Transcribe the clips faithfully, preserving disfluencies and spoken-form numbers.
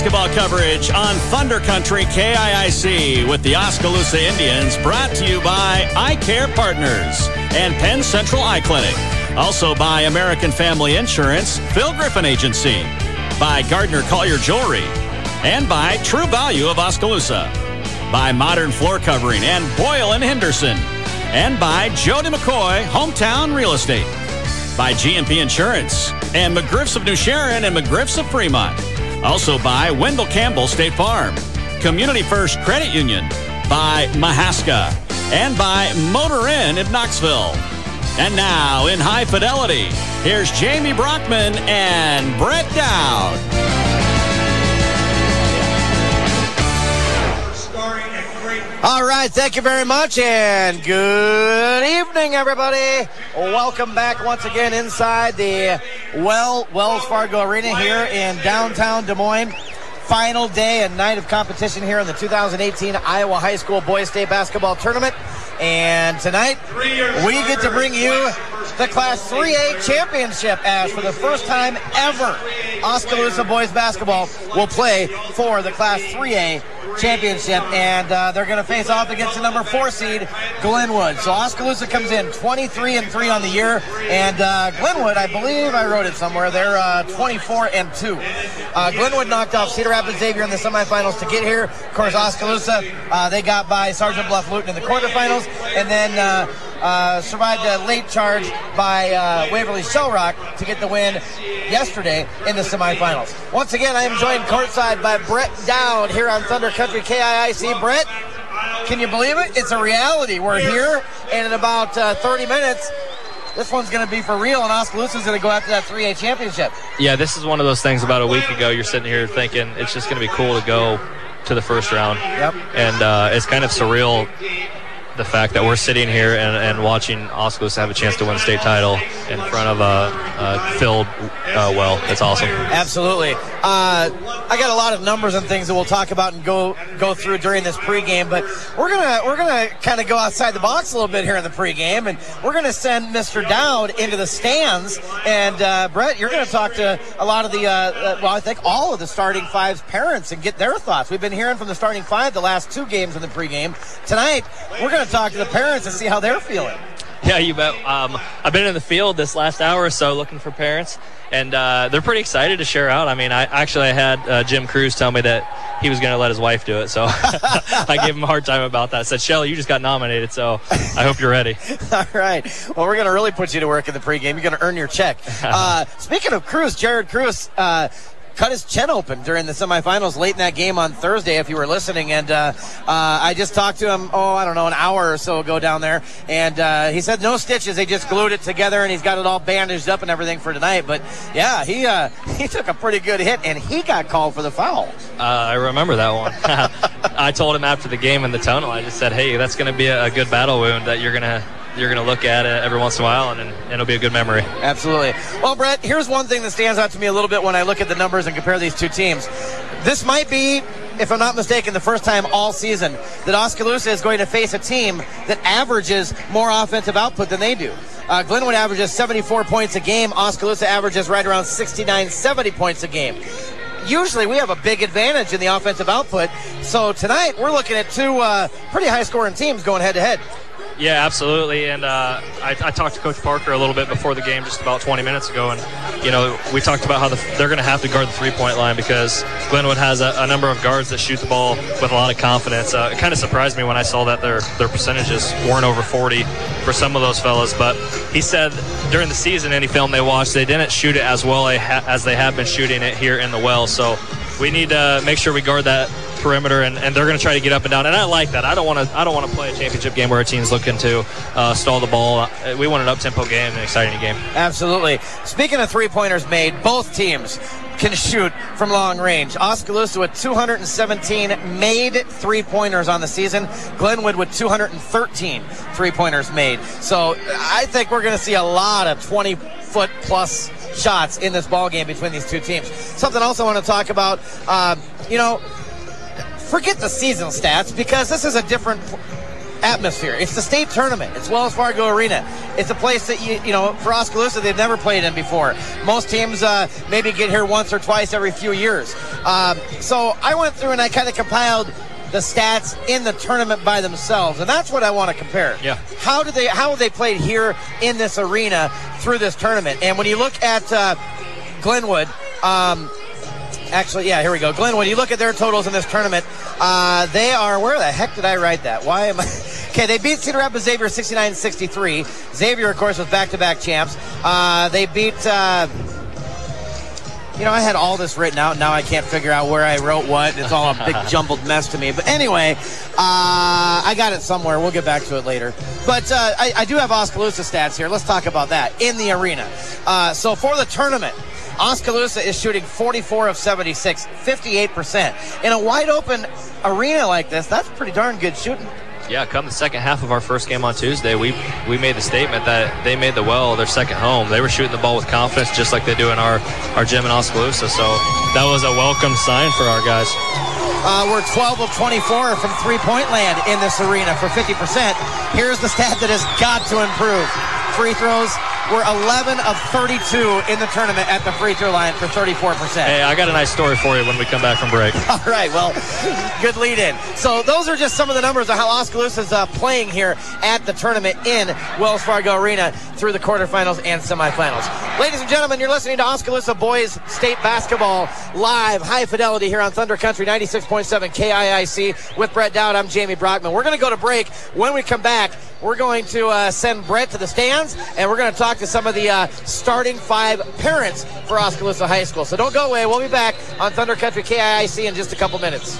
basketball coverage on Thunder Country K I I C with the Oskaloosa Indians, brought to you by Eye Care Partners and Penn Central Eye Clinic. Also by American Family Insurance, Phil Griffin Agency, by Gardner Collier Jewelry, and by True Value of Oskaloosa, by Modern Floor Covering and Boyle and Henderson, and by Jody McCoy Hometown Real Estate, by G M P Insurance and McGriffs of New Sharon and McGriffs of Fremont. Also by Wendell Campbell State Farm, Community First Credit Union, by Mahaska, and by Motor Inn in Knoxville. And now, in high fidelity, here's Jamie Brockman and Brett Dowd. All right, thank you very much, and good evening, everybody. Welcome back once again inside the Well Wells Fargo Arena here in downtown Des Moines. Final day and night of competition here in the two thousand eighteen Iowa High School Boys State Basketball Tournament. And tonight, we get to bring you the Class three A Championship, as for the first time ever, Oskaloosa Boys Basketball will play for the Class three A Championship, and uh, they're going to face off against the number four seed, Glenwood. So Oskaloosa comes in twenty-three and three on the year, and uh, Glenwood, I believe I wrote it somewhere, they're uh, twenty-four and two. Uh, Glenwood knocked off Cedar Rapids Xavier in the semifinals to get here. Of course, Oskaloosa, uh, they got by Sergeant Bluff Luton in the quarterfinals, and then uh, uh, survived a late charge by uh, Waverly Shellrock to get the win yesterday in the semifinals. Once again, I am joined courtside by Brett Dowd here on Thunder Country K I I C. Brett, can you believe it? It's a reality. We're here, and in about uh, thirty minutes, this one's going to be for real, and Oskaloosa's going to go after that three A championship. Yeah, this is one of those things about a week ago. You're sitting here thinking it's just going to be cool to go to the first round. Yep. And uh, it's kind of surreal, the fact that we're sitting here and, and watching Oskaloosa have a chance to win a state title in front of a, a filled uh, well. It's awesome. Absolutely. Uh, I got a lot of numbers and things that we'll talk about and go go through during this pregame, but we're gonna we're gonna kind of go outside the box a little bit here in the pregame, and we're gonna send Mister Dowd into the stands. And uh, Brett, you're gonna talk to a lot of the uh, uh, well, I think all of the starting five's parents and get their thoughts. We've been hearing from the starting five the last two games in the pregame. Tonight, we're gonna talk to the parents and see how they're feeling. Yeah, you bet. Um, I've been in the field this last hour or so looking for parents, and uh, they're pretty excited to share out. I mean, I actually I had uh, Jim Cruz tell me that he was going to let his wife do it, so I gave him a hard time about that. I said, Shelly, you just got nominated, so I hope you're ready. All right. Well, we're going to really put you to work in the pregame. You're going to earn your check. Uh, speaking of Cruz, Jared Cruz, uh, cut his chin open during the semifinals late in that game on Thursday, if you were listening. And uh, uh, I just talked to him, oh, I don't know, an hour or so ago down there. And uh, he said no stitches. They just glued it together, and he's got it all bandaged up and everything for tonight. But, yeah, he uh, he took a pretty good hit, and he got called for the foul. Uh, I remember that one. I told him after the game in the tunnel, I just said, hey, that's going to be a, a good battle wound that you're going to – you're going to look at it every once in a while, and, and it'll be a good memory. Absolutely. Well, Brett, here's one thing that stands out to me a little bit when I look at the numbers and compare these two teams. This might be, if I'm not mistaken, the first time all season that Oskaloosa is going to face a team that averages more offensive output than they do. Uh, Glenwood averages seventy-four points a game. Oskaloosa averages right around sixty-nine, seventy points a game. Usually we have a big advantage in the offensive output. So tonight we're looking at two uh, pretty high-scoring teams going head-to-head. Yeah, absolutely. And uh, I, I talked to Coach Parker a little bit before the game, just about twenty minutes ago, and you know we talked about how the, they're going to have to guard the three-point line because Glenwood has a, a number of guards that shoot the ball with a lot of confidence. Uh, it kind of surprised me when I saw that their their percentages weren't over forty for some of those fellas. But he said during the season, any film they watched, they didn't shoot it as well as they have been shooting it here in the well. So we need to make sure we guard that perimeter, and, and they're going to try to get up and down, and I like that. I don't want to I don't want to play a championship game where our team's looking to uh, stall the ball. We want an up-tempo game, an exciting game. Absolutely. Speaking of three-pointers made, both teams can shoot from long range. Oskaloosa with two hundred seventeen made three-pointers on the season. Glenwood with two hundred thirteen three-pointers made. So I think we're going to see a lot of twenty-foot plus shots in this ball game between these two teams. Something else I want to talk about, um, you know, forget the season stats because this is a different atmosphere. It's the state tournament. It's Wells Fargo Arena. It's a place that, you you know, for Oskaloosa, they've never played in before. Most teams uh, maybe get here once or twice every few years. Um, so I went through and I kind of compiled the stats in the tournament by themselves, and that's what I want to compare. Yeah. How did they? How have they played here in this arena through this tournament? And when you look at uh, Glenwood, um, actually, yeah, here we go. Glenwood. You look at their totals in this tournament. Uh, they are. Where the heck did I write that? Why am I? Okay, they beat Cedar Rapids Xavier sixty-nine sixty-three. Xavier, of course, was back-to-back champs. Uh, they beat. Uh, You know, I had all this written out. Now I can't figure out where I wrote what. It's all a big jumbled mess to me. But anyway, uh, I got it somewhere. We'll get back to it later. But uh, I, I do have Oskaloosa stats here. Let's talk about that in the arena. Uh, so for the tournament, Oskaloosa is shooting forty-four of seventy-six, fifty-eight percent. In a wide-open arena like this, that's pretty darn good shooting. Yeah, come the second half of our first game on Tuesday, we we made the statement that they made the Well their second home. They were shooting the ball with confidence just like they do in our, our gym in Oskaloosa. So that was a welcome sign for our guys. Uh, we're twelve of twenty-four from three-point land in this arena for fifty percent. Here's the stat that has got to improve. Free throws were eleven of thirty-two in the tournament at the free throw line for thirty-four percent. Hey, I got a nice story for you when we come back from break. All right, well, good lead in. So those are just some of the numbers of how Oskaloosa is uh, playing here at the tournament in Wells Fargo Arena through the quarterfinals and semifinals. Ladies and gentlemen, you're listening to Oskaloosa Boys State Basketball live, high fidelity here on Thunder Country ninety-six point seven K I I C with Brett Dowd. I'm Jamie Brockman. We're going to go to break. When we come back, we're going to uh, send Brett to the stands, and we're going to talk to some of the uh, starting five parents for Oskaloosa High School. So don't go away. We'll be back on Thunder Country K I I C in just a couple minutes.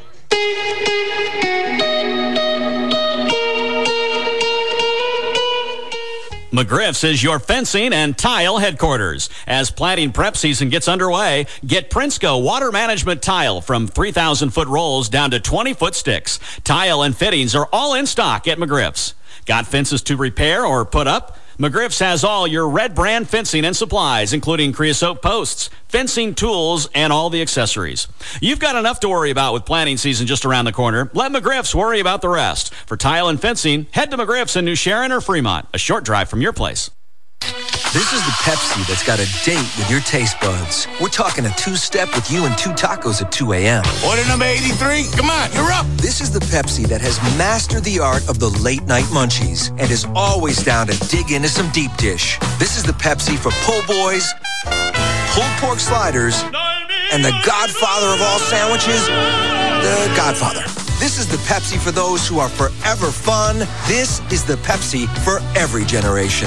McGriff's is your fencing and tile headquarters. As planting prep season gets underway, get Prinsco water management tile from three thousand foot rolls down to twenty foot sticks. Tile and fittings are all in stock at McGriff's. Got fences to repair or put up? McGriff's has all your Red Brand fencing and supplies, including creosote posts, fencing tools, and all the accessories. You've got enough to worry about with planting season just around the corner. Let McGriff's worry about the rest. For tile and fencing, head to McGriff's in New Sharon or Fremont, a short drive from your place. This is the Pepsi that's got a date with your taste buds. We're talking a two-step with you and two tacos at two a.m. Order number eighty-three. Come on, you're up. This is the Pepsi that has mastered the art of the late-night munchies and is always down to dig into some deep dish. This is the Pepsi for pull boys, pulled pork sliders, and the godfather of all sandwiches, the Godfather. This is the Pepsi for those who are forever fun. This is the Pepsi for every generation.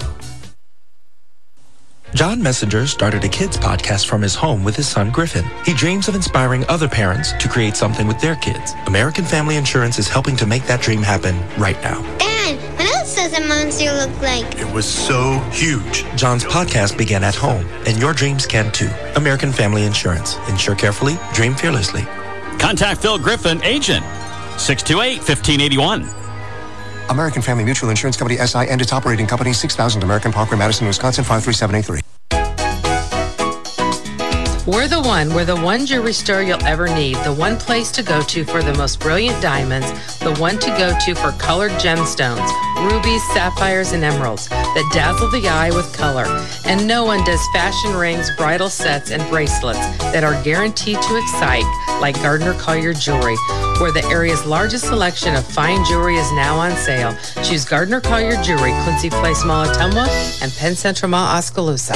John Messenger started a kids podcast from his home with his son Griffin. He dreams of inspiring other parents to create something with their kids. American Family Insurance is helping to make that dream happen right now. Dad, what else does a monster look like? It was so huge. John's podcast began at home, and your dreams can too. American Family Insurance. Insure carefully, dream fearlessly. Contact Phil Griffin, agent, six two eight, one five eight one. American Family Mutual Insurance Company, S I, and its operating company, six thousand American Parkway, Madison, Wisconsin, five three seven eight three. We're the one. We're the one jewelry store you'll ever need. The one place to go to for the most brilliant diamonds. The one to go to for colored gemstones, rubies, sapphires, and emeralds that dazzle the eye with color. And no one does fashion rings, bridal sets, and bracelets that are guaranteed to excite like Gardner Collier Jewelry, where the area's largest selection of fine jewelry is now on sale. Choose Gardner Collier Jewelry, Quincy Place Mall, Ottumwa, and Penn Central Mall, Oskaloosa.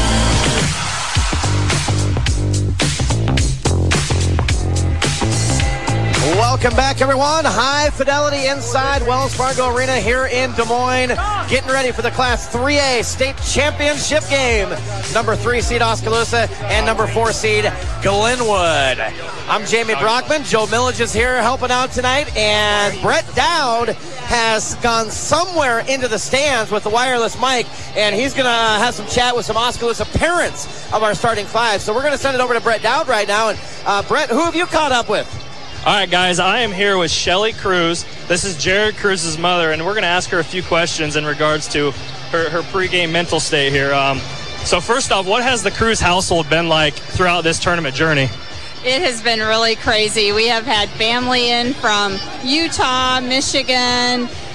Welcome back, everyone. High fidelity inside Wells Fargo Arena here in Des Moines. Getting ready for the Class three A state championship game. Number three seed Oskaloosa and number four seed Glenwood. I'm Jamie Brockman. Joe Millage is here helping out tonight. And Brett Dowd has gone somewhere into the stands with the wireless mic. And he's going to have some chat with some Oskaloosa parents of our starting five. So we're going to send it over to Brett Dowd right now. And uh, Brett, who have you caught up with? All right, guys, I am here with Shelly Cruz. This is Jared Cruz's mother, and we're going to ask her a few questions in regards to her, her pregame mental state here. Um, so first off, what has the Cruz household been like throughout this tournament journey? It has been really crazy. We have had family in from Utah, Michigan,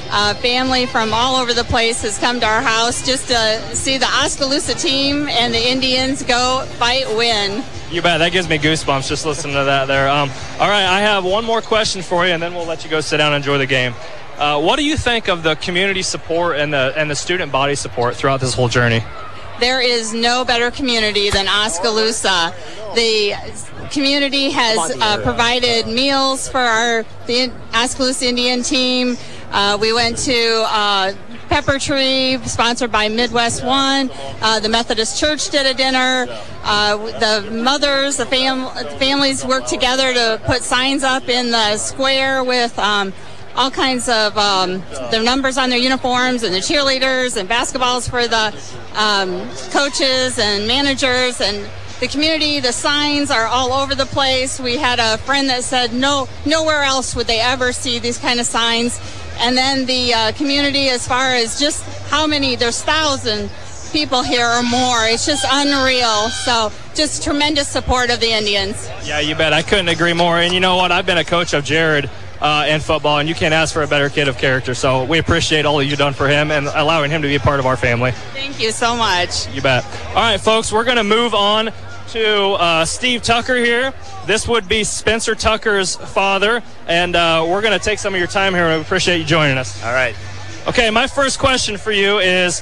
uh, family from all over the place has come to our house just to see the Oskaloosa team and the Indians go fight win. You bet. That gives me goosebumps just listening to that there. Um, all right, I have one more question for you, and then we'll let you go sit down and enjoy the game. Uh, what do you think of the community support and the and the student body support throughout this whole journey? There is no better community than Oskaloosa. The community has uh, provided meals for our the Oskaloosa Indian team. Uh, we went to uh, Pepper Tree, sponsored by Midwest One. Uh, the Methodist Church did a dinner. Uh, the mothers, the fam- families worked together to put signs up in the square with um, all kinds of um, their numbers on their uniforms, and the cheerleaders and basketballs for the um, coaches and managers. And the community, the signs are all over the place. We had a friend that said no, nowhere else would they ever see these kind of signs. And then the uh, community, as far as just how many, there's thousand people here or more. It's just unreal. So just tremendous support of the Indians. Yeah, you bet. I couldn't agree more. And you know what? I've been a coach of Jared uh, in football, and you can't ask for a better kid of character. So we appreciate all you've done for him and allowing him to be a part of our family. Thank you so much. You bet. All right, folks, we're going to move on to uh, Steve Tucker here. This would be Spencer Tucker's father, and uh, we're going to take some of your time here, and we appreciate you joining us. All right. Okay, my first question for you is,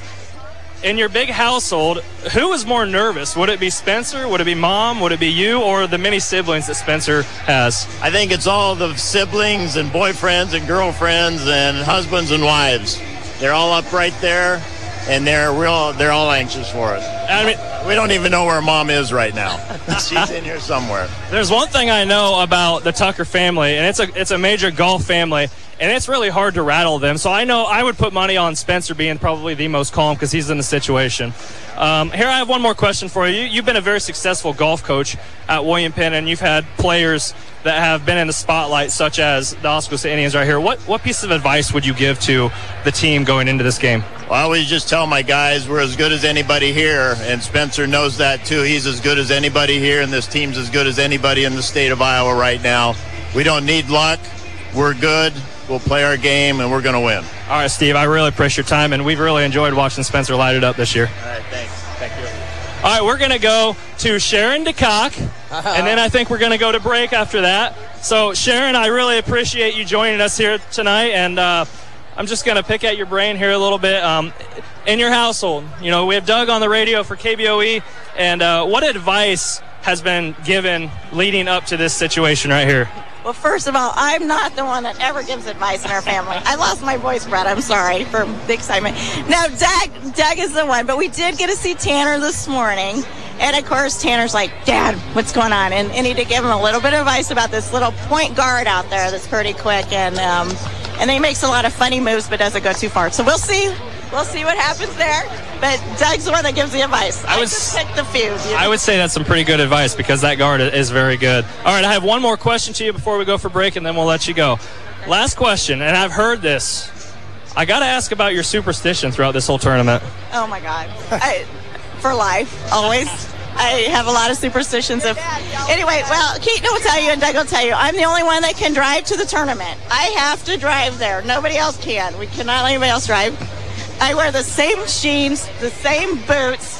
in your big household, who is more nervous? Would it be Spencer? Would it be Mom? Would it be you? Or the many siblings that Spencer has? I think it's all the siblings and boyfriends and girlfriends and husbands and wives. They're all up right there, and they're real. They're all anxious for it. I mean, we don't even know where Mom is right now. She's in here somewhere. There's one thing I know about the Tucker family, and it's a it's a major golf family, and it's really hard to rattle them. So I know I would put money on Spencer being probably the most calm because he's in the situation. Um, here I have one more question for you. You've been a very successful golf coach at William Penn, and you've had players that have been in the spotlight, such as the Oskaloosa Indians right here. What what piece of advice would you give to the team going into this game? Well, I always just tell my guys we're as good as anybody here, and Spencer knows that too. He's as good as anybody here, and this team's as good as anybody in the state of Iowa right now. We don't need luck. We're good. We'll play our game, and we're going to win. All right, Steve, I really appreciate your time, and we've really enjoyed watching Spencer light it up this year. All right, thanks. Thank you. All right, we're going to go to Sharon DeCock, and then I think we're going to go to break after that. So, Sharon, I really appreciate you joining us here tonight, and uh, I'm just going to pick at your brain here a little bit. Um, in your household, you know, we have Doug on the radio for K B O E, and uh, what advice has been given leading up to this situation right here? Well, first of all, I'm not the one that ever gives advice in our family. I lost my voice, Brett. I'm sorry for the excitement. No, Doug, Doug is the one, but we did get to see Tanner this morning. And, of course, Tanner's like, Dad, what's going on? And I need to give him a little bit of advice about this little point guard out there that's pretty quick. And um, and he makes a lot of funny moves but doesn't go too far. So we'll see. We'll see what happens there. But Doug's the one that gives the advice. I, I would just pick the few. You know? I would say that's some pretty good advice because that guard is very good. All right, I have one more question to you before we go for break, and then we'll let you go. Last question, and I've heard this. I got to ask about your superstition throughout this whole tournament. Oh, my God. I, for life, always. I have a lot of superstitions. If Anyway, well, Keaton will tell you and Doug will tell you, I'm the only one that can drive to the tournament. I have to drive there. Nobody else can. We cannot let anybody else drive. I wear the same jeans, the same boots,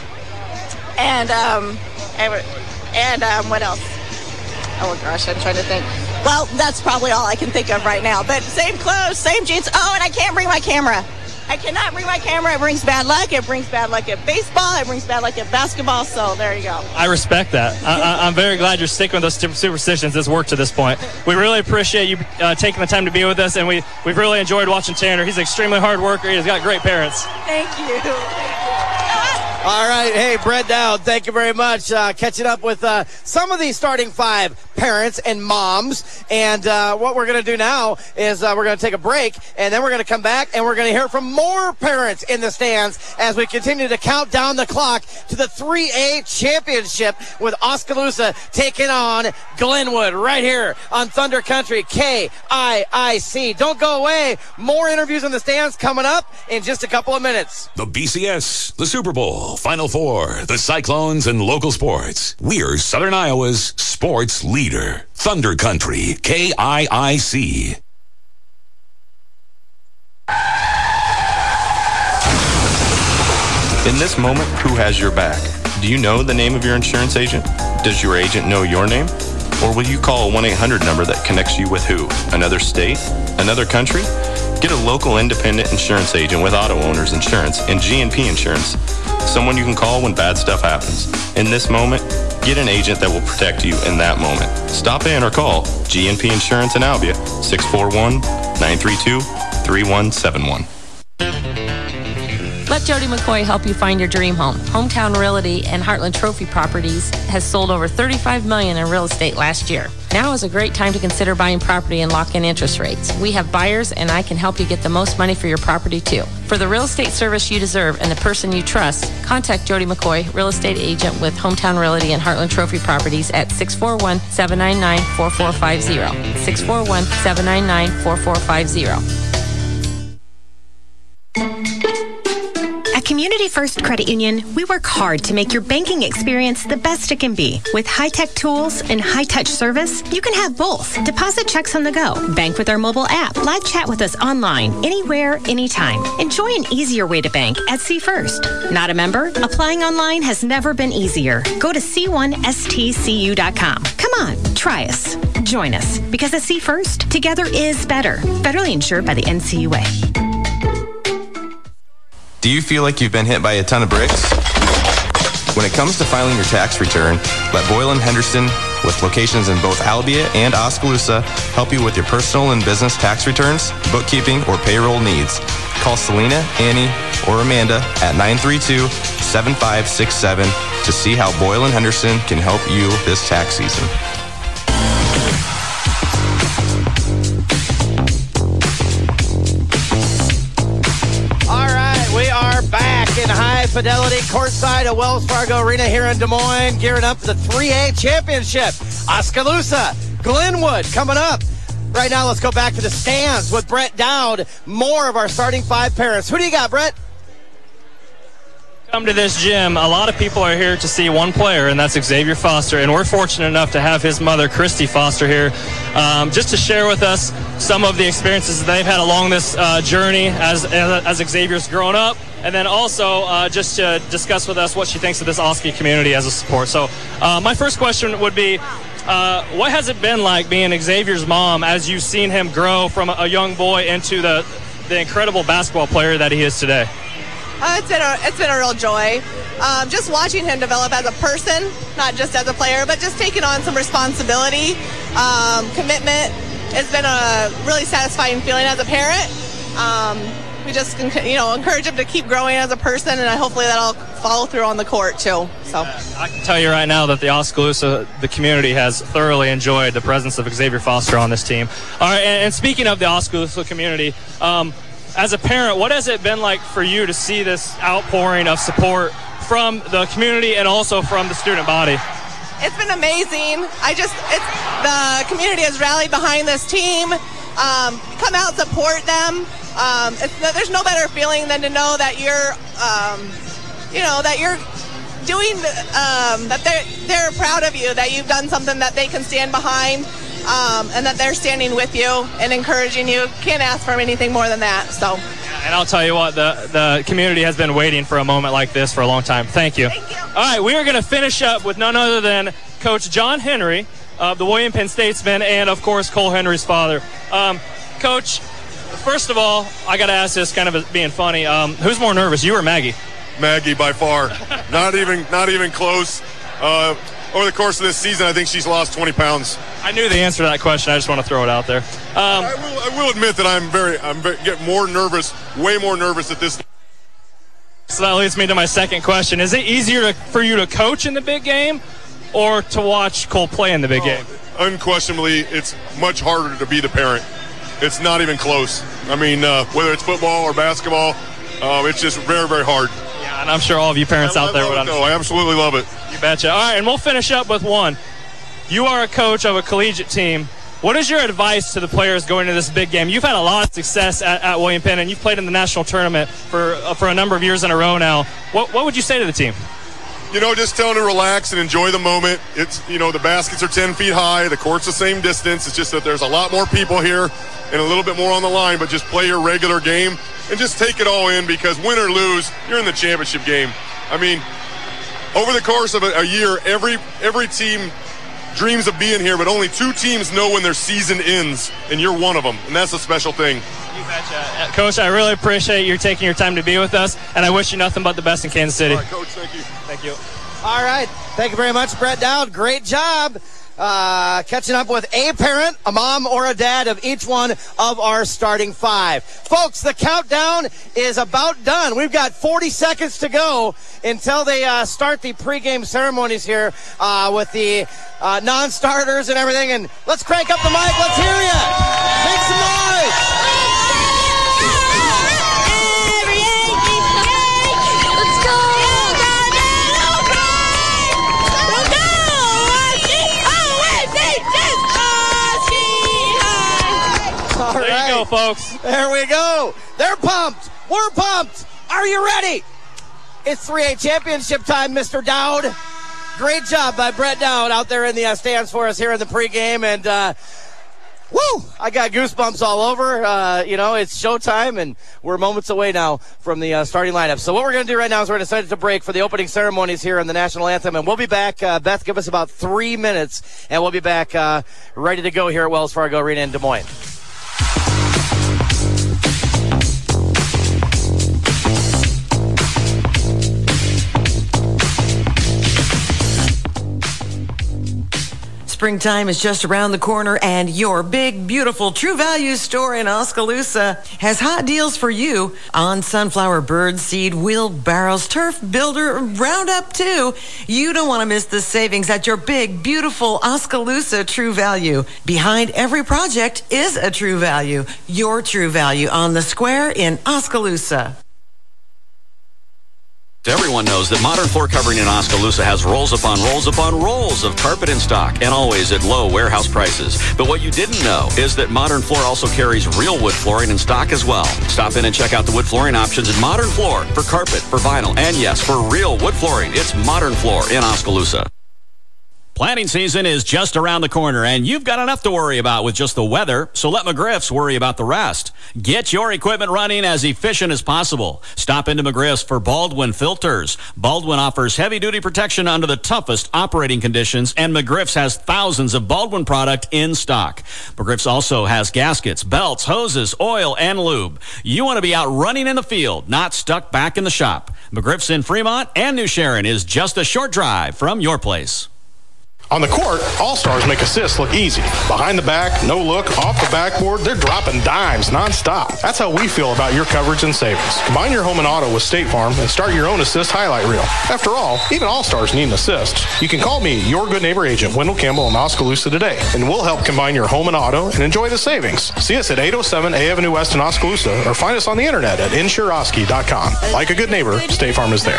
and um, and um, what else? Oh gosh, I'm trying to think. Well, that's probably all I can think of right now. But same clothes, same jeans. Oh, and I can't bring my camera. I cannot bring my camera. It brings bad luck. It brings bad luck at baseball. It brings bad luck at basketball. So there you go. I respect that. I, I'm very glad you're sticking with those superstitions. It's worked to this point. We really appreciate you uh, taking the time to be with us, and we, we've really enjoyed watching Tanner. He's an extremely hard worker. He's got great parents. Thank you. All right. Hey, Brett Dowd, thank you very much. Uh, catching up with uh, some of the starting five parents and moms. And uh, what we're going to do now is uh, we're going to take a break, and then we're going to come back, and we're going to hear from more parents in the stands as we continue to count down the clock to the three A championship with Oskaloosa taking on Glenwood right here on Thunder Country K I I C. Don't go away. More interviews in the stands coming up in just a couple of minutes. The B C S, the Super Bowl, Final Four, the Cyclones, and local sports. We're Southern Iowa's sports leader. Thunder Country, K I I C. In this moment, who has your back? Do you know the name of your insurance agent? Does your agent know your name? Or will you call a one eight hundred number that connects you with who? Another state? Another country? Get a local independent insurance agent with Auto Owners Insurance and G N P Insurance. Someone you can call when bad stuff happens. In this moment, get an agent that will protect you in that moment. Stop in or call G N P Insurance in Albia, six four one, nine three two, three one seven one. Let Jody McCoy help you find your dream home. Hometown Realty and Heartland Trophy Properties has sold over thirty-five million dollars in real estate last year. Now is a great time to consider buying property and lock in interest rates. We have buyers, and I can help you get the most money for your property, too. For the real estate service you deserve and the person you trust, contact Jody McCoy, real estate agent with Hometown Realty and Heartland Trophy Properties at six four one, seven nine nine, four four five zero. six four one, seven nine nine, four four five zero. At Community First Credit Union, we work hard to make your banking experience the best it can be. With high-tech tools and high-touch service, you can have both. Deposit checks on the go, bank with our mobile app, live chat with us online, anywhere, anytime. Enjoy an easier way to bank at C First. Not a member? Applying online has never been easier. Go to c one s t c u dot com. Come on, try us. Join us. Because at C First, together is better. Federally insured by the N C U A. Do you feel like you've been hit by a ton of bricks? When it comes to filing your tax return, let Boyle and Henderson, with locations in both Albia and Oskaloosa, help you with your personal and business tax returns, bookkeeping, or payroll needs. Call Selena, Annie, or Amanda at nine three two, seven five six seven to see how Boyle and Henderson can help you this tax season. In high fidelity courtside at Wells Fargo Arena here in Des Moines, gearing up for the three A championship. Oskaloosa, Glenwood coming up. Right now, let's go back to the stands with Brett Dowd. More of our starting five parents. Who do you got, Brett? Come to this gym, a lot of people are here to see one player, and that's Xavier Foster, and we're fortunate enough to have his mother, Christy Foster, here um, just to share with us some of the experiences that they've had along this uh, journey as, as as Xavier's grown up, and then also uh, just to discuss with us what she thinks of this Oski community as a support. So uh, my first question would be, uh, what has it been like being Xavier's mom as you've seen him grow from a young boy into the, the incredible basketball player that he is today? Uh, it's been a it's been a real joy. Um, just watching him develop as a person, not just as a player, but just taking on some responsibility, um, commitment. It's been a really satisfying feeling as a parent. Um, we just you know encourage him to keep growing as a person, and hopefully that'll follow through on the court too. So I can tell you right now that the Oskaloosa, the community, has thoroughly enjoyed the presence of Xavier Foster on this team. All right, and, and speaking of the Oskaloosa community. Um, As a parent, what has it been like for you to see this outpouring of support from the community and also from the student body? It's been amazing. I just, it's the community has rallied behind this team. Um, come out, support them. Um, it's, there's no better feeling than to know that you're, um, you know, that you're doing, um, that they're they're proud of you, that you've done something that they can stand behind. Um, and that they're standing with you and encouraging you. Can't ask for anything more than that. So, and I'll tell you what, the, the community has been waiting for a moment like this for a long time. Thank you. Thank you. All right, we are going to finish up with none other than Coach John Henry of the William Penn Statesmen and, of course, Cole Henry's father. Um, Coach, first of all, I got to ask this kind of being funny. Um, who's more nervous, you or Maggie? Maggie, by far. not even not even close. Uh, over the course of this season, I think she's lost twenty pounds. I knew the answer to that question. I just want to throw it out there. Um, I, will, I will admit that I'm very, I'm very, get more nervous, way more nervous at this. So that leads me to my second question. Is it easier to, for you to coach in the big game or to watch Cole play in the big oh, game? Unquestionably, it's much harder to be the parent. It's not even close. I mean, uh, whether it's football or basketball, uh, it's just very, very hard. Yeah, and I'm sure all of you parents I, out there I would understand. No, I absolutely love it. You betcha. All right, and we'll finish up with one. You are a coach of a collegiate team. What is your advice to the players going into this big game? You've had a lot of success at, at William Penn, and you've played in the national tournament for uh, for a number of years in a row now. What what would you say to the team? You know, just tell them to relax and enjoy the moment. It's, you know, the baskets are ten feet high. The court's the same distance. It's just that there's a lot more people here and a little bit more on the line, but just play your regular game. and just take it all in, because win or lose, you're in the championship game. I mean, over the course of a, a year, every every team dreams of being here, but only two teams know when their season ends, and you're one of them, and that's a special thing. You betcha. Coach, I really appreciate you taking your time to be with us, and I wish you nothing but the best in Kansas City. All right, Coach, thank you. Thank you. All right. Thank you very much, Brett Dowd. Great job uh, catching up with a parent, a mom, or a dad of each one of our starting five. Folks, the countdown is about done. We've got forty seconds to go until they uh, start the pregame ceremonies here uh, with the uh, non-starters and everything. And let's crank up the mic. Let's hear you. Make some noise. All right. There you go, folks. There we go. They're pumped. We're pumped. Are you ready? It's three A championship time, Mister Dowd. Great job by Brett Dowd out there in the uh, stands for us here in the pregame. And, uh, woo, I got goosebumps all over. Uh, you know, it's showtime, and we're moments away now from the uh, starting lineup. So what we're going to do right now is we're going to set it to break for the opening ceremonies here in the national anthem, and we'll be back. Uh, Beth, give us about three minutes, and we'll be back uh, ready to go here at Wells Fargo Arena in Des Moines. Springtime is just around the corner, and your big, beautiful True Value store in Oskaloosa has hot deals for you on sunflower, bird seed, wheelbarrows, turf builder, Roundup too. You don't want to miss the savings at your big, beautiful Oskaloosa True Value. Behind every project is a True Value. Your True Value on the square in Oskaloosa. Everyone knows that Modern Floor Covering in Oskaloosa has rolls upon rolls upon rolls of carpet in stock, and always at low warehouse prices. But what you didn't know is that Modern Floor also carries real wood flooring in stock as well. Stop in and check out the wood flooring options at Modern Floor for carpet, for vinyl, and yes, for real wood flooring. It's Modern Floor in Oskaloosa. Planting season is just around the corner, and you've got enough to worry about with just the weather, so let McGriff's worry about the rest. Get your equipment running as efficient as possible. Stop into McGriff's for Baldwin filters. Baldwin offers heavy-duty protection under the toughest operating conditions, and McGriff's has thousands of Baldwin product in stock. McGriff's also has gaskets, belts, hoses, oil, and lube. You want to be out running in the field, not stuck back in the shop. McGriff's in Fremont and New Sharon is just a short drive from your place. On the court, All-Stars make assists look easy. Behind the back, no look, off the backboard, they're dropping dimes nonstop. That's how we feel about your coverage and savings. Combine your home and auto with State Farm and start your own assist highlight reel. After all, even All-Stars need an assist. You can call me, your good neighbor agent, Wendell Campbell in Oskaloosa today, and we'll help combine your home and auto and enjoy the savings. See us at eight oh seven A Avenue West in Oskaloosa, or find us on the internet at insure oski dot com. Like a good neighbor, State Farm is there.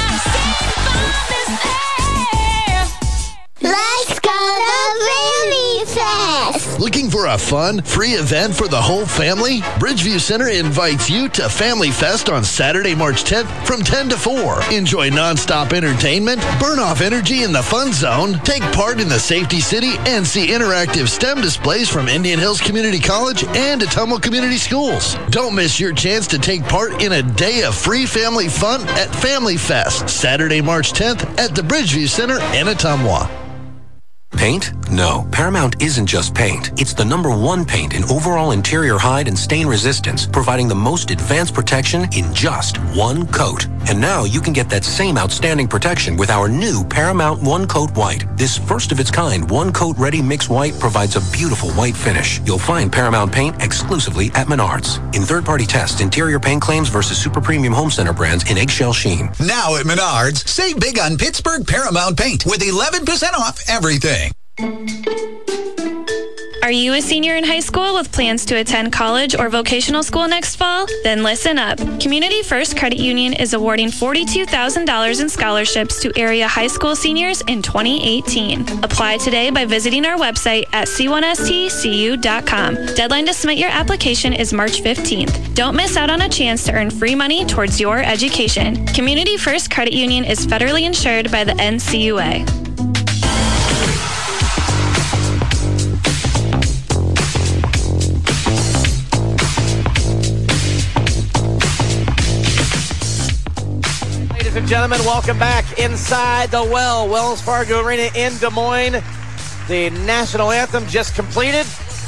Let's go to Family Fest! Looking for a fun, free event for the whole family? Bridgeview Center invites you to Family Fest on Saturday, March tenth from ten to four. Enjoy nonstop entertainment, burn off energy in the fun zone, take part in the Safety City, and see interactive STEM displays from Indian Hills Community College and Ottumwa Community Schools. Don't miss your chance to take part in a day of free family fun at Family Fest, Saturday, March tenth at the Bridgeview Center in Ottumwa. Paint? No, Paramount isn't just paint. It's the number one paint in overall interior hide and stain resistance, providing the most advanced protection in just one coat. And now you can get that same outstanding protection with our new Paramount One Coat White. This first-of-its-kind one-coat ready mix white provides a beautiful white finish. You'll find Paramount paint exclusively at Menards. In third-party tests, interior paint claims versus super premium home center brands in eggshell sheen. Now at Menards, save big on Pittsburgh Paramount paint with eleven percent off everything. Are you a senior in high school with plans to attend college or vocational school next fall? Then listen up. Community First Credit Union is awarding forty-two thousand dollars in scholarships to area high school seniors in twenty eighteen. Apply today by visiting our website at c one s t c u dot com. Deadline to submit your application is March fifteenth. Don't miss out on a chance to earn free money towards your education. Community First Credit Union is federally insured by the N C U A. ladies and gentlemen. Welcome back inside the Well, Wells Fargo Arena in Des Moines. The national anthem just completed.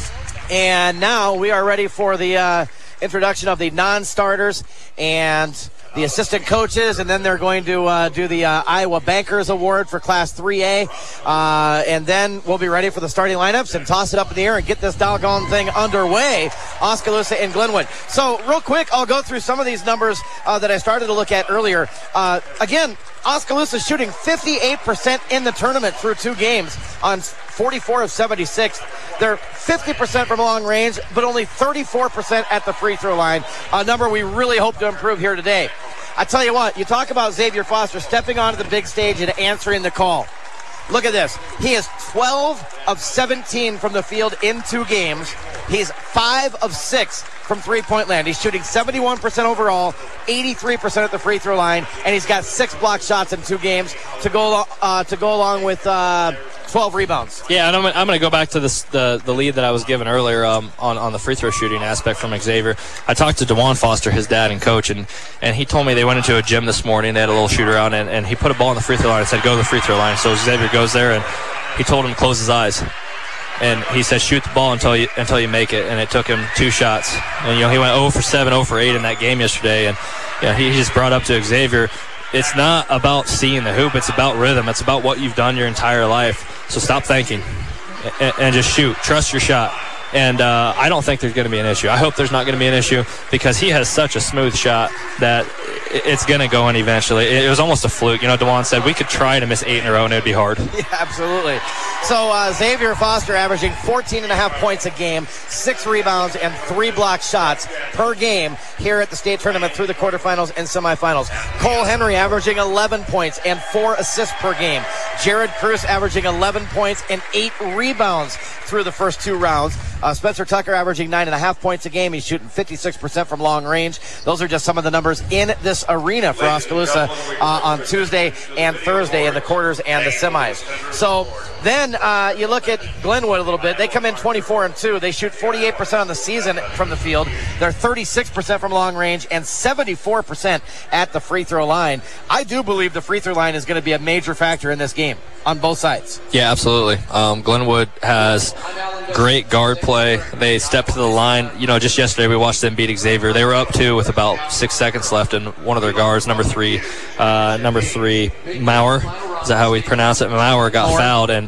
And now we are ready for the uh, introduction of the non-starters and the assistant coaches, and then they're going to uh, do the uh, Iowa Bankers Award for Class three A. Uh, and then we'll be ready for the starting lineups and toss it up in the air and get this doggone thing underway. Oskaloosa and Glenwood. So real quick, I'll go through some of these numbers uh, that I started to look at earlier. Uh, again, Oskaloosa shooting fifty-eight percent in the tournament through two games on forty-four of seventy-six. They're fifty percent from long range, but only thirty-four percent at the free throw line, a number we really hope to improve here today. I tell you what, you talk about Xavier Foster stepping onto the big stage and answering the call. Look at this. He is twelve of seventeen from the field in two games. He's five of six from three-point land. He's shooting seventy-one percent overall, eighty-three percent at the free throw line, and he's got six block shots in two games to go uh, to go along with uh, twelve rebounds. Yeah, and I'm, I'm going to go back to this, the the lead that I was given earlier um, on, on the free throw shooting aspect from Xavier. I talked to DeJuan Foster, his dad and coach, and, and he told me they went into a gym this morning. They had a little shoot around, and, and he put a ball on the free throw line and said, go to the free throw line. So Xavier goes there, and he told him to close his eyes. And he said, shoot the ball until you until you make it. And it took him two shots. And, you know, he went zero for seven, zero for eight in that game yesterday. And, you know, he just brought up to Xavier, it's not about seeing the hoop. It's about rhythm. It's about what you've done your entire life. So stop thinking and, and just shoot. Trust your shot. And uh, I don't think there's going to be an issue. I hope there's not going to be an issue because he has such a smooth shot that it's going to go in eventually. It was almost a fluke. You know, DeJuan said we could try to miss eight in a row and it would be hard. Yeah, absolutely. So uh, Xavier Foster averaging fourteen and a half points a game, six rebounds, and three block shots per game here at the state tournament through the quarterfinals and semifinals. Cole Henry averaging eleven points and four assists per game. Jared Cruz averaging eleven points and eight rebounds through the first two rounds. Uh, Spencer Tucker averaging nine and a half points a game. He's shooting fifty-six percent from long range. Those are just some of the numbers in this arena for Oskaloosa uh, on Tuesday and Thursday in the quarters and the semis. So then uh, you look at Glenwood a little bit. They come in twenty-four and two. They shoot forty-eight percent on the season from the field. They're thirty-six percent from long range and seventy-four percent at the free throw line. I do believe the free throw line is going to be a major factor in this game on both sides. Yeah, absolutely. Um, Glenwood has great guard play. They step to the line. You know, just yesterday we watched them beat Xavier. They were up two with about six seconds left, and one of their guards, number three, uh, number three, Maurer, is that how we pronounce it? Maurer got Maurer. fouled, and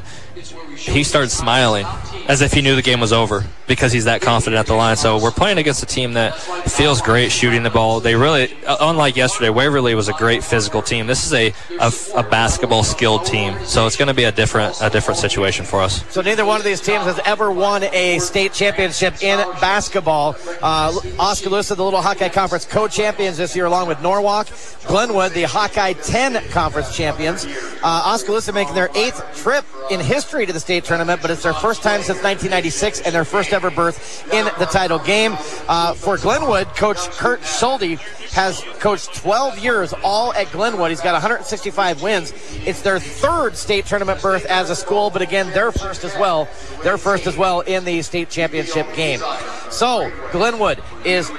he started smiling as if he knew the game was over because he's that confident at the line. So we're playing against a team that feels great shooting the ball. They really, unlike yesterday, Waverly was a great physical team. This is a, a, a basketball skilled team. So it's going to be a different a different situation for us. So neither one of these teams has ever won a state championship in basketball. Uh, Oskaloosa, the Little Hawkeye Conference co-champions this year along with Norwalk. Glenwood, the Hawkeye ten Conference champions. Uh, Oskaloosa making their eighth trip in history to the state tournament, but it's their first time since nineteen ninety-six and their first ever berth in the title game. Uh, for Glenwood, Coach Kurt Schulte has coached twelve years all at Glenwood. He's got one hundred sixty-five wins. It's their third state tournament berth as a school, but again, their first as well. Their first as well in the state championship game. So Glenwood is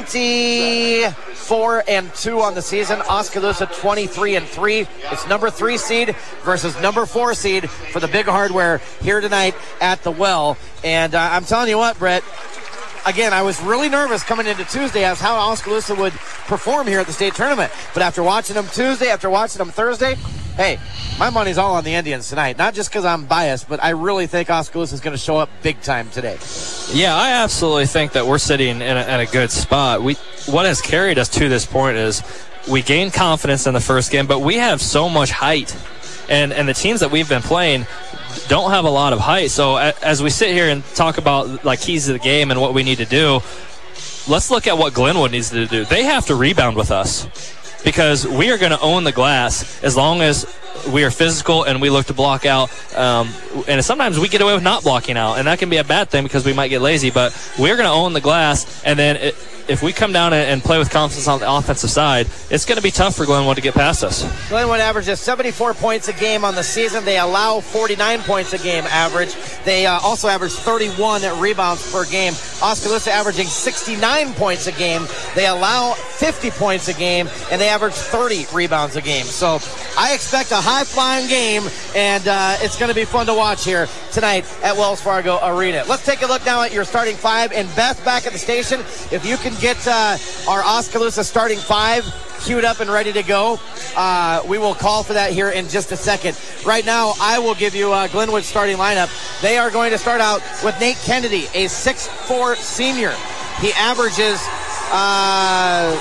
twenty-four and two on the season. Oskaloosa twenty-three and three. It's number three seed versus number four seed for the Big Hardware here tonight at the Well. And uh, I'm telling you what, Brett, again, I was really nervous coming into Tuesday as how Oskaloosa would perform here at the state tournament. But after watching them Tuesday, after watching them Thursday, hey, my money's all on the Indians tonight. Not just because I'm biased, but I really think Oskaloosa is going to show up big time today. Yeah, I absolutely think that we're sitting in a, in a good spot. We what has carried us to this point is we gained confidence in the first game, but we have so much height. And, and the teams that we've been playing don't have a lot of height. So as we sit here and talk about like keys to the game and what we need to do, let's look at what Glenwood needs to do. They have to rebound with us because we are going to own the glass as long as we are physical and we look to block out. Um, and sometimes we get away with not blocking out, and that can be a bad thing because we might get lazy. But we're going to own the glass, and then it, if we come down and play with confidence on the offensive side, it's going to be tough for Glenwood to get past us. Glenwood averages seventy-four points a game on the season. They allow forty-nine points a game average. They uh, also average thirty-one rebounds per game. Oskaloosa averaging sixty-nine points a game. They allow fifty points a game, and they average thirty rebounds a game. So I expect a high-flying game, and uh, it's going to be fun to watch here tonight at Wells Fargo Arena. Let's take a look now at your starting five. And Beth, back at the station, if you can get uh, our Oskaloosa starting five queued up and ready to go, uh, we will call for that here in just a second. Right now, I will give you uh, Glenwood's starting lineup. They are going to start out with Nate Kennedy, a six foot four senior. He averages uh,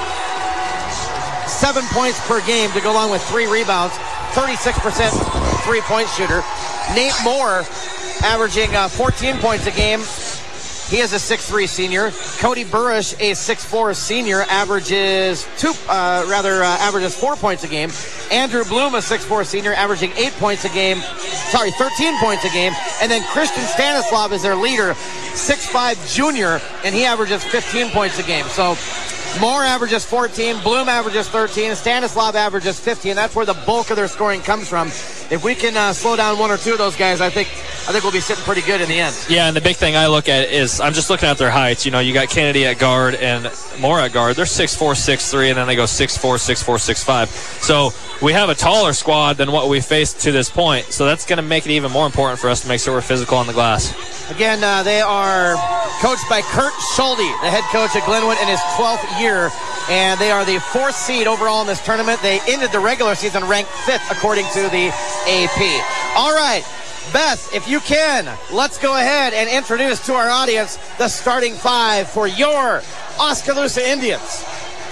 seven points per game to go along with three rebounds, thirty-six percent three-point shooter. Nate Moore averaging uh, fourteen points a game. He is a six foot three senior. Cody Burrish, a six foot four senior, averages two, uh, rather uh, averages four points a game. Andrew Bloom, a six foot four senior, averaging eight points a game. Sorry, thirteen points a game. And then Christian Stanislav is their leader, six foot five junior, and he averages fifteen points a game. So Moore averages fourteen, Bloom averages thirteen, Stanislav averages fifteen. That's where the bulk of their scoring comes from. If we can uh, slow down one or two of those guys, I think I think we'll be sitting pretty good in the end. Yeah, and the big thing I look at is I'm just looking at their heights. You know, you got Kennedy at guard and Moore at guard. They're six four, six three, and then they go six four, six four, six five. So we have a taller squad than what we faced to this point. So that's going to make it even more important for us to make sure we're physical on the glass. Again, uh, they are coached by Kurt Schulte, the head coach at Glenwood in his twelfth year, and they are the fourth seed overall in this tournament. They ended the regular season ranked fifth according to the A P. All right, Beth, if you can, let's go ahead and introduce to our audience the starting five for your Oskaloosa Indians.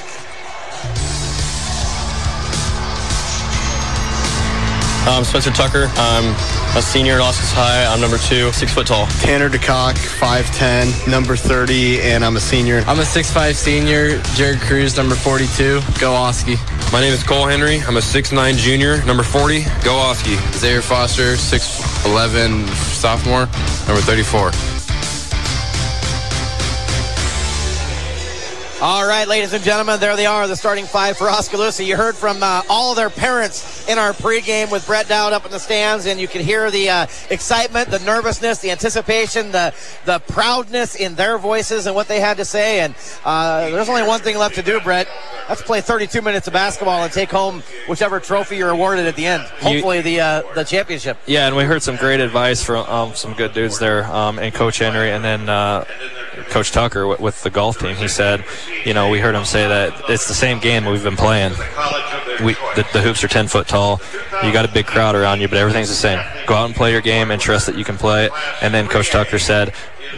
I'm Spencer Tucker. I'm a senior at Oskaloosa High. I'm number two, six foot tall. Tanner DeCock, five ten, number thirty, and I'm a senior. I'm a six five senior. Jared Cruz, number forty-two. Go Oski. My name is Cole Henry. I'm a six nine junior, number forty. Go Oski. Xavier Foster, six eleven sophomore, number thirty-four. All right, ladies and gentlemen, there they are, the starting five for Oskaloosa. You heard from uh, all of their parents in our pregame with Brett Dowd up in the stands, and you can hear the uh, excitement, the nervousness, the anticipation, the the proudness in their voices and what they had to say. And uh, there's only one thing left to do, Brett. Let's play thirty-two minutes of basketball and take home whichever trophy you're awarded at the end. Hopefully you, the uh, the championship. Yeah, and we heard some great advice from um, some good dudes there, um, and Coach Henry, and then uh, Coach Tucker with, with the golf team. He said, you know, we heard him say that it's the same game we've been playing. We the, the hoops are ten foot tall. You got a big crowd around you, but everything's the same. Go out and play your game and trust that you can play it. And then Coach Tucker said,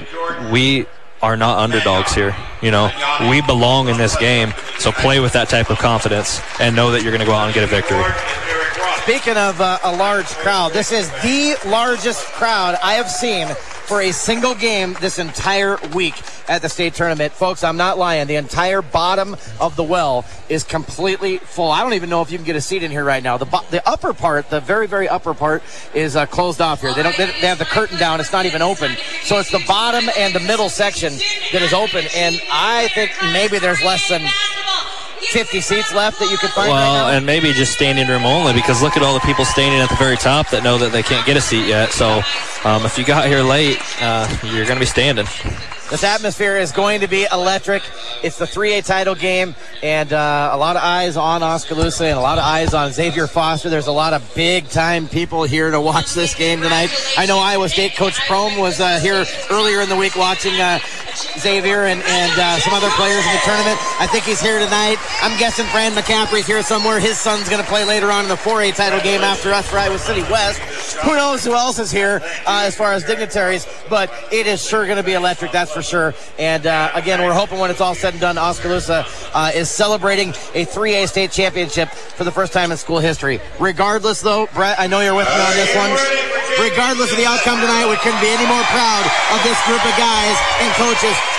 we are not underdogs here. You know, we belong in this game, so play with that type of confidence and know that you're going to go out and get a victory. Speaking of uh, a large crowd, this is the largest crowd I have seen for a single game this entire week at the state tournament. Folks, I'm not lying. The entire bottom of the well is completely full. I don't even know if you can get a seat in here right now. The bo- the upper part, the very, very upper part, is uh, closed off here. They don't. They, they have the curtain down. It's not even open. So it's the bottom and the middle section that is open. And I think maybe there's less than fifty seats left that you could find well, right now. And maybe just standing room only, because look at all the people standing at the very top that know that they can't get a seat yet. So um, if you got here late, uh, you're going to be standing. This atmosphere is going to be electric. It's the three A title game, and uh, a lot of eyes on Oskaloosa and a lot of eyes on Xavier Foster. There's a lot of big-time people here to watch this game tonight. I know Iowa State Coach Prohm was uh, here earlier in the week watching uh, Xavier and, and uh, some other players in the tournament. I think he's here tonight. I'm guessing Fran McCaffrey's here somewhere. His son's going to play later on in the four A title game after us for Iowa City West. Who knows who else is here uh, as far as dignitaries, but it is sure going to be electric, that's for sure. And uh, again, we're hoping when it's all said and done, Oskaloosa uh, is celebrating a three A state championship for the first time in school history. Regardless, though, Brett, I know you're with me on this one. Regardless of the outcome tonight, we couldn't be any more proud of this group of guys and coaches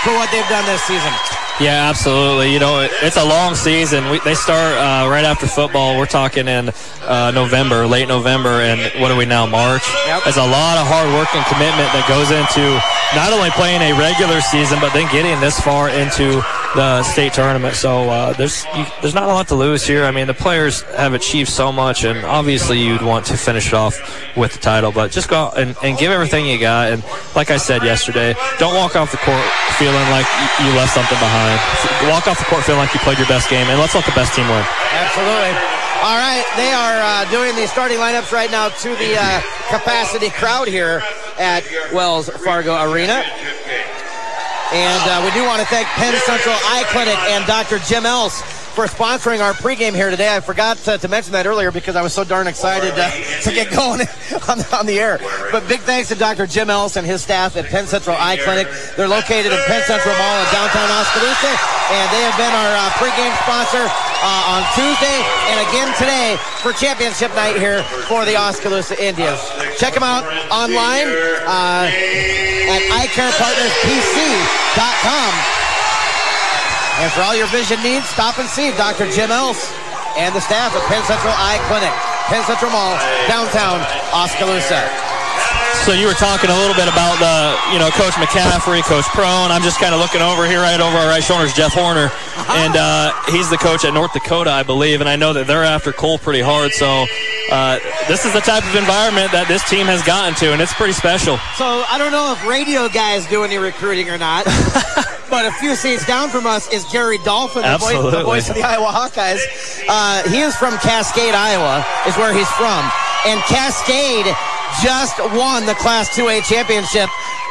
for what they've done this season. Yeah, absolutely. You know, it, it's a long season. We, they start uh, right after football. We're talking in uh, November, late November, and what are we now, March? Yep. There's a lot of hard work and commitment that goes into not only playing a regular season, but then getting this far into the state tournament. So uh, there's you, there's not a lot to lose here. I mean, the players have achieved so much, and obviously you'd want to finish it off with the title, but just go out and, and give everything you got. And like I said yesterday, don't walk off the court feeling like you left something behind. Walk off the court feeling like you played your best game, and let's let the best team win. Absolutely. All right, they are uh, doing the starting lineups right now to the uh, capacity crowd here at Wells Fargo Arena. And uh, we do want to thank Penn Central Eye Clinic and Doctor Jim Else for sponsoring our pregame here today. I forgot to, to mention that earlier because I was so darn excited uh, to get going on, on the air. But big thanks to Doctor Jim Else and his staff at Penn Central Eye Clinic. They're located in Penn Central Mall in downtown Oskaloosa, and they have been our uh, pregame sponsor uh, on Tuesday and again today for championship night here for the Oskaloosa Indians. Check them out online uh, at eye care partners p c dot com. And for all your vision needs, stop and see Doctor Jim Else and the staff at Penn Central Eye Clinic, Penn Central Mall, downtown Oskaloosa. So you were talking a little bit about the, you know, Coach McCaffrey, Coach Prone. I'm just kind of looking over here, right over our right shoulder is Jeff Horner, and uh, he's the coach at North Dakota, I believe, and I know that they're after Cole pretty hard. So uh, this is the type of environment that this team has gotten to, and it's pretty special. So I don't know if radio guys do any recruiting or not. But a few seats down from us is Gary Dolphin, the voice, the voice of the Iowa Hawkeyes. Uh, he is from Cascade, Iowa, is where he's from. And Cascade just won the Class two A championship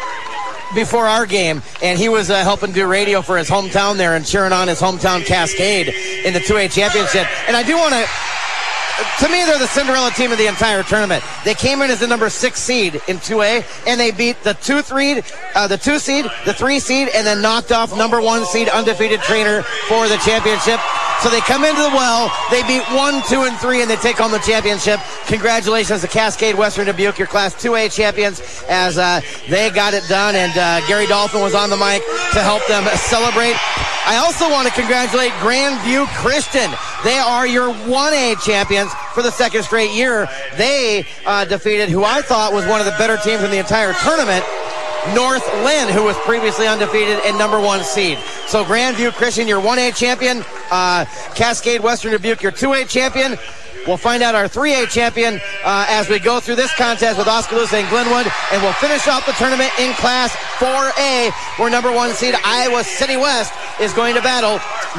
before our game. And he was uh, helping do radio for his hometown there and cheering on his hometown Cascade in the two A championship. And I do want to... To me, they're the Cinderella team of the entire tournament. They came in as the number six seed in two A, and they beat the two three, uh, the two seed, the three seed, and then knocked off number one seed undefeated Trainer for the championship. So they come into the well, they beat one, two, and three, and they take home the championship. Congratulations to Cascade Western Dubuque, your Class two A champions, as uh, they got it done, and uh, Gary Dolphin was on the mic to help them celebrate. I also want to congratulate Grandview Christian. They are your one A champions for the second straight year. They uh, defeated who I thought was one of the better teams in the entire tournament, North Lynn, who was previously undefeated and number one seed. So Grandview Christian, your one A champion. Uh, Cascade Western Dubuque, your two A champion. We'll find out our three A champion uh, as we go through this contest with Oskaloosa and Glenwood, and we'll finish off the tournament in Class four A, where number one seed Iowa City West is going to battle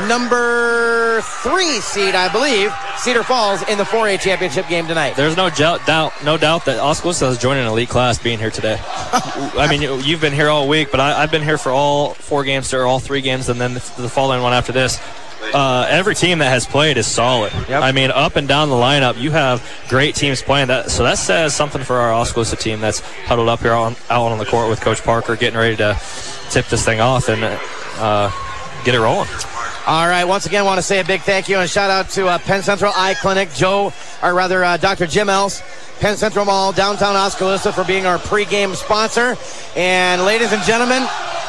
number three seed, I believe, Cedar Falls, in the four A championship game tonight. There's no doubt, no doubt that Oskaloosa is joining an elite class being here today. I mean, you've been here all week, but I, I've been here for all four games, or all three games, and then the, the following one after this. Uh, every team that has played is solid. Yep. I mean, up and down the lineup, you have great teams playing. That, so that says something for our Oskaloosa team that's huddled up here on, out on the court with Coach Parker, getting ready to tip this thing off and uh, get it rolling. All right, once again, I want to say a big thank you and shout out to uh, Penn Central Eye Clinic, Joe, or rather uh, Doctor Jim Else, Penn Central Mall, downtown Oskaloosa, for being our pregame sponsor. And ladies and gentlemen,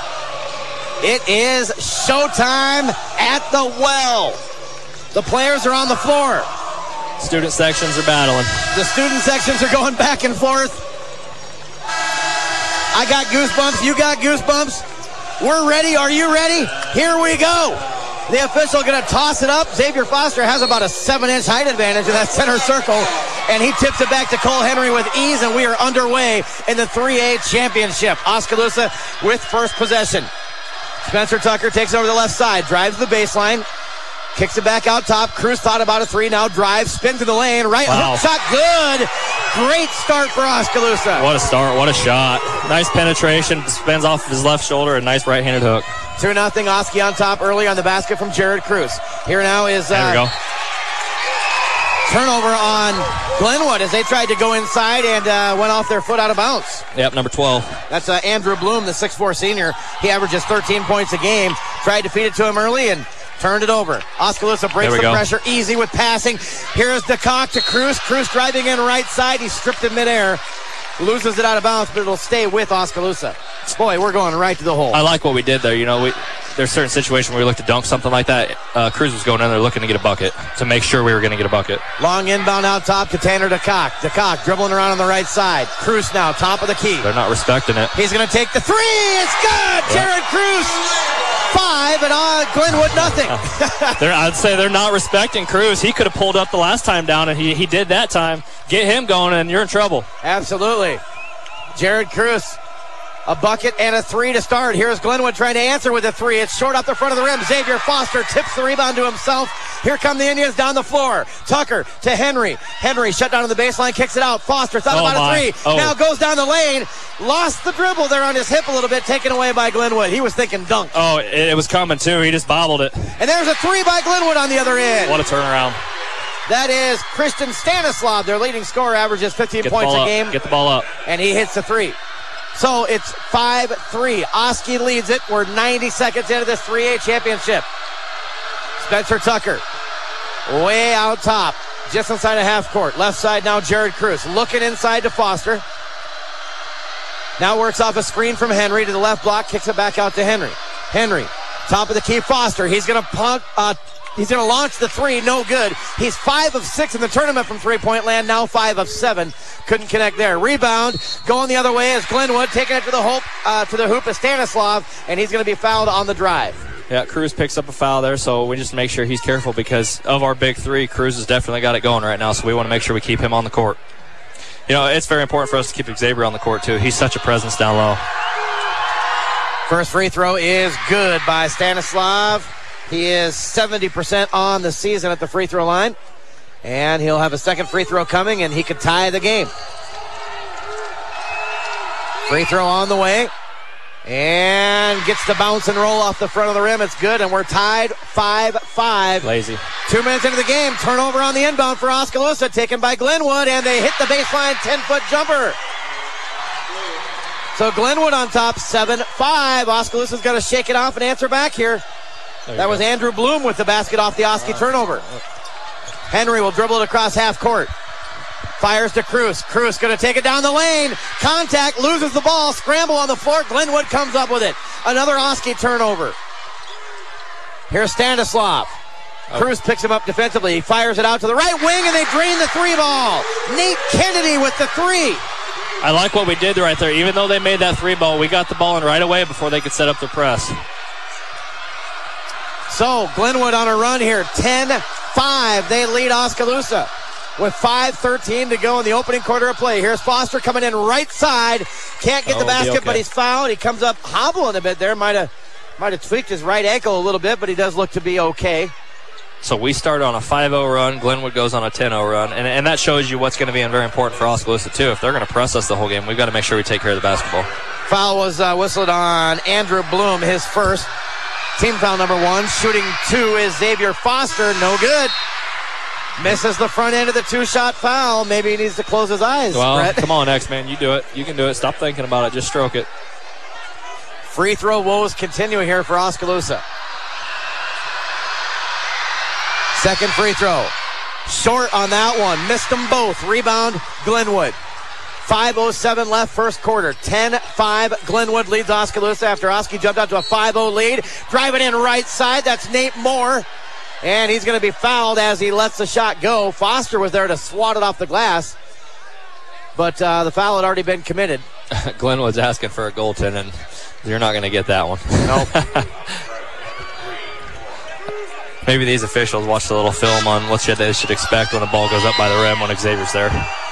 it is showtime at the well. The players are on the floor. Student sections are battling. The student sections are going back and forth. I got goosebumps. You got goosebumps. We're ready. Are you ready? Here we go. The official going to toss it up. Xavier Foster has about a seven-inch height advantage in that center circle, and he tips it back to Cole Henry with ease, and we are underway in the three A championship. Oskaloosa with first possession. Spencer Tucker takes over the left side, drives the baseline, kicks it back out top. Cruz thought about a three, now drives, spins in the lane, right wow. hook shot, good. Great start for Oskaloosa. What a start, what a shot. Nice penetration, spins off his left shoulder, a nice right-handed hook. two nothing Oski on top early on the basket from Jared Cruz. Here now is uh, there we go. Turnover on Glenwood as they tried to go inside and uh, went off their foot out of bounds. Yep, number twelve. That's uh, Andrew Bloom, the six four senior. He averages thirteen points a game. Tried to feed it to him early and turned it over. Oskaloosa breaks the go. pressure, easy with passing. Here's DeCock to Cruz. Cruz driving in right side. He's stripped in midair. Loses it out of bounds, but it'll stay with Oskaloosa. Boy, we're going right to the hole. I like what we did there. You know, we, there's certain situations where we look to dunk something like that. Uh, Cruz was going in there looking to get a bucket to make sure we were going to get a bucket. Long inbound out top to Tanner DeCock. DeCock dribbling around on the right side. Cruz now, top of the key. They're not respecting it. He's going to take the three. It's good. Yeah. Jared Cruz, five, and uh, Glenwood, nothing. I'd say they're not respecting Cruz. He could have pulled up the last time down, and he, he did that time. Get him going, and you're in trouble. Absolutely. Jared Cruz. A bucket and a three to start. Here's Glenwood trying to answer with a three. It's short off the front of the rim. Xavier Foster tips the rebound to himself. Here come the Indians down the floor. Tucker to Henry. Henry shut down on the baseline, kicks it out. Foster thought oh about my. a three. Oh. Now goes down the lane. Lost the dribble there on his hip a little bit, taken away by Glenwood. He was thinking dunk. Oh, it, it was coming too. He just bobbled it. And there's a three by Glenwood on the other end. What a turnaround. That is Christian Stanislav. Their leading scorer, averages fifteen Get points a up. game. Get the ball up. And he hits the three. So it's five three. Oski leads it. We're ninety seconds into this three A championship. Spencer Tucker way out top, just inside of half court. Left side now Jared Cruz. Looking inside to Foster. Now works off a screen from Henry to the left block. Kicks it back out to Henry. Henry, top of the key. Foster. He's going to punk. Uh, He's going to launch the three. No good. He's five of six in the tournament from three-point land. Now five of seven. Couldn't connect there. Rebound going the other way is Glenwood taking it to the hoop, uh, to the hoop is Stanislav, and he's going to be fouled on the drive. Yeah, Cruz picks up a foul there, so we just make sure he's careful because of our big three. Cruz has definitely got it going right now, so we want to make sure we keep him on the court. You know, it's very important for us to keep Xavier on the court, too. He's such a presence down low. First free throw is good by Stanislav. He is seventy percent on the season at the free throw line. And he'll have a second free throw coming, and he could tie the game. Free throw on the way. And gets the bounce and roll off the front of the rim. It's good, and we're tied five five. Lazy. Two minutes into the game. Turnover on the inbound for Oskaloosa, taken by Glenwood, and they hit the baseline ten-foot jumper. So Glenwood on top, seven five. Oskaloosa's got to shake it off and answer back here. That was Andrew Bloom with the basket off the Oski turnover. Henry will dribble it across half court. Fires to Cruz. Cruz going to take it down the lane. Contact, loses the ball. Scramble on the floor. Glenwood comes up with it. Another Oski turnover. Here's Stanislav. Oh. Cruz picks him up defensively. He fires it out to the right wing, and they drain the three ball. Nate Kennedy with the three. I like what we did right there. Even though they made that three ball, we got the ball in right away before they could set up their press. So, Glenwood on a run here, ten five. They lead Oskaloosa with five thirteen to go in the opening quarter of play. Here's Foster coming in right side. Can't get oh, the basket, okay. But he's fouled. He comes up hobbling a bit there. Might have might have tweaked his right ankle a little bit, but he does look to be okay. So we start on a five oh run. Glenwood goes on a ten oh run. And, and that shows you what's going to be very important for Oskaloosa, too. If they're going to press us the whole game, we've got to make sure we take care of the basketball. Foul was uh, whistled on Andrew Bloom, his first. Team foul number one. Shooting two is Xavier Foster. No good. Misses the front end of the two-shot foul. Maybe he needs to close his eyes. Well, Brett. Come on, X-Man. You do it. You can do it. Stop thinking about it. Just stroke it. Free throw woes continue here for Oskaloosa. Second free throw. Short on that one. Missed them both. Rebound, Glenwood. five oh seven left first quarter. ten five. Glenwood leads Oskaloosa after Oski jumped out to a five oh lead. Driving in right side. That's Nate Moore. And he's going to be fouled as he lets the shot go. Foster was there to swat it off the glass. But uh, the foul had already been committed. Glenwood's asking for a goaltend, and you're not going to get that one. Nope. Maybe these officials watched a little film on what they should expect when the ball goes up by the rim when Xavier's there.